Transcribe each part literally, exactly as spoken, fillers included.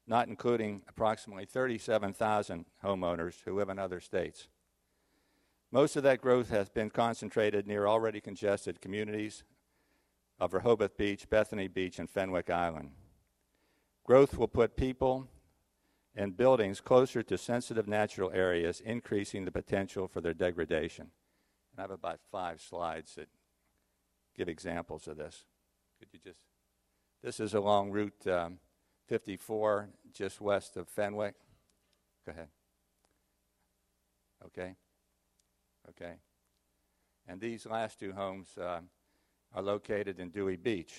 not including approximately thirty-seven thousand homeowners who live in other states. Most of that growth has been concentrated near already congested communities of Rehoboth Beach, Bethany Beach, and Fenwick Island. Growth will put people and buildings closer to sensitive natural areas, increasing the potential for their degradation. And I have about five slides that give examples of this. Could you just, this is along Route um, fifty-four, just west of Fenwick. Go ahead. Okay. Okay. And these last two homes uh, are located in Dewey Beach.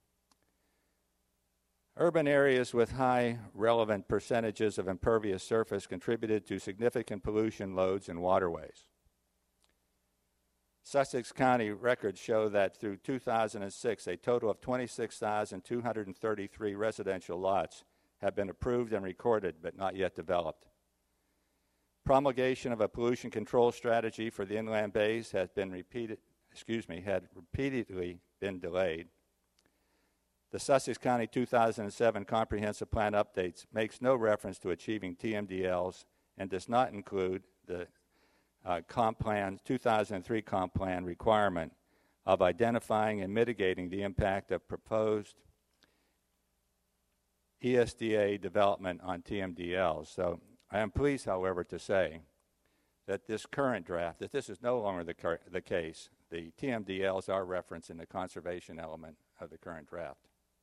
Urban areas with high relevant percentages of impervious surface contributed to significant pollution loads in waterways. Sussex County records show that through two thousand six, a total of twenty-six thousand two hundred thirty-three residential lots have been approved and recorded but not yet developed. Promulgation of a pollution control strategy for the inland bays has been repeated, excuse me, had repeatedly been delayed. The Sussex County two thousand seven Comprehensive Plan updates makes no reference to achieving T M D Ls and does not include the uh, Comp Plan two thousand three Comp Plan requirement of identifying and mitigating the impact of proposed E S D A development on T M D Ls. So I am pleased, however, to say that this current draft, that this is no longer the, cur- the case. The T M D Ls are referenced in the conservation element of the current draft.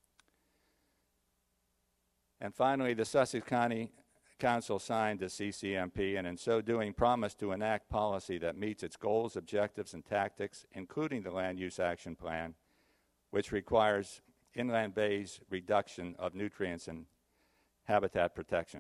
And finally, the Sussex County Council signed the C C M P and in so doing promised to enact policy that meets its goals, objectives, and tactics, including the Land Use Action Plan, which requires inland bays reduction of nutrients and habitat protection.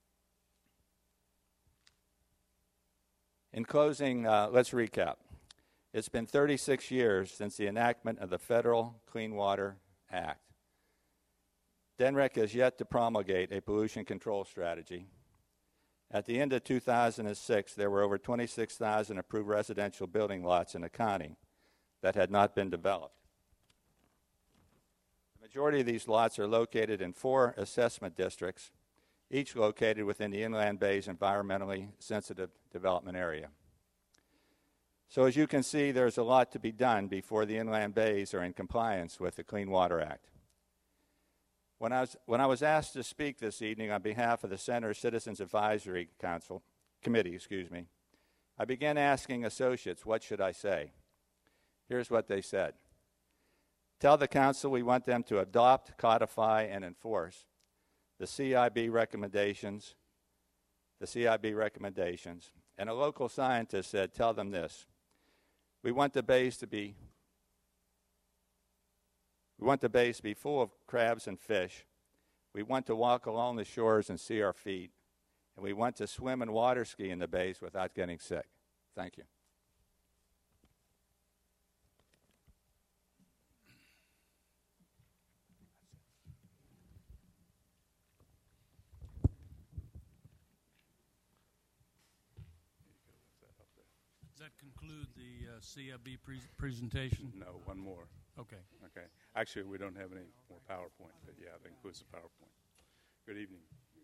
In closing, uh, let's recap. It's been thirty-six years since the enactment of the Federal Clean Water Act. D N R E C has yet to promulgate a pollution control strategy. At the end of two thousand six, there were over twenty-six thousand approved residential building lots in the county that had not been developed. The majority of these lots are located in four assessment districts, each located within the Inland Bay's environmentally sensitive development area. So as you can see, there's a lot to be done before the Inland Bays are in compliance with the Clean Water Act. When I was, when I was asked to speak this evening on behalf of the Center Citizens Advisory Council, Committee, excuse me, I began asking associates, what should I say? Here's what they said. Tell the council we want them to adopt, codify, and enforce the C I B recommendations, the C I B recommendations. And a local scientist said, tell them this. We want the bays to be We want the bays to be full of crabs and fish. We want to walk along the shores and see our feet. And we want to swim and water ski in the bays without getting sick. Thank you. Does that conclude the uh, C I B pre- presentation? No, one more. Okay. Okay. Actually, we don't have any more PowerPoint, but yeah, that includes the PowerPoint. Good evening.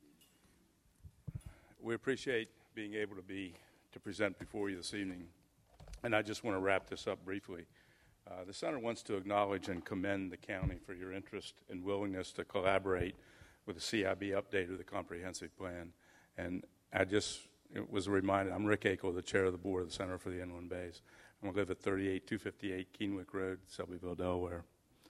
We appreciate being able to be to present before you this evening, and I just want to wrap this up briefly. Uh, the Center wants to acknowledge and commend the county for your interest and willingness to collaborate with the C I B update of the comprehensive plan. And I just it was reminded, I'm Rick Akel, the chair of the board of the Center for the Inland Bays. I live at thirty-eight two fifty-eight Kenwick Road, Selbyville, Delaware.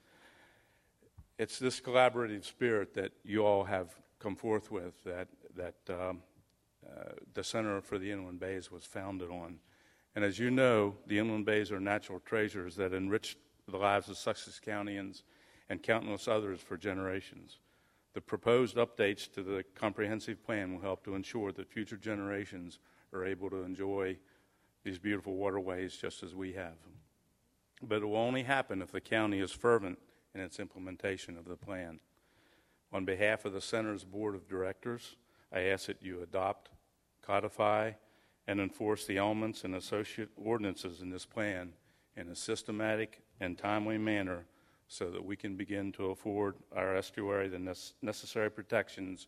It's this collaborative spirit that you all have come forth with that, that um, uh, the Center for the Inland Bays was founded on. And as you know, the Inland Bays are natural treasures that enrich the lives of Sussex Countyans and countless others for generations. The proposed updates to the comprehensive plan will help to ensure that future generations are able to enjoy these beautiful waterways just as we have. But it will only happen if the county is fervent in its implementation of the plan. On behalf of the Center's Board of Directors, I ask that you adopt, codify, and enforce the elements and associate ordinances in this plan in a systematic and timely manner so that we can begin to afford our estuary the necessary protections